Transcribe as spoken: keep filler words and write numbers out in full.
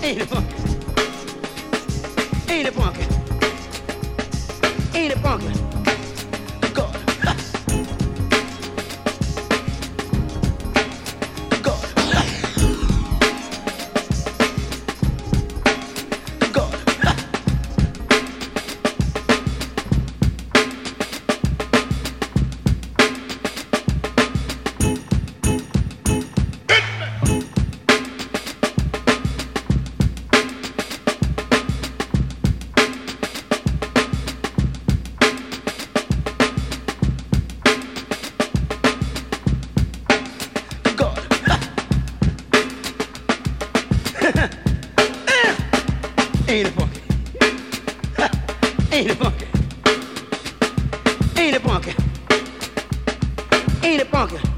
Ain't it funky? Ain't it funky? Ain't it funky? God. Ha. God. Ha. God. Ha. Ain't it funky? Ain't it funky? Ain't it funky? Ain't it funky?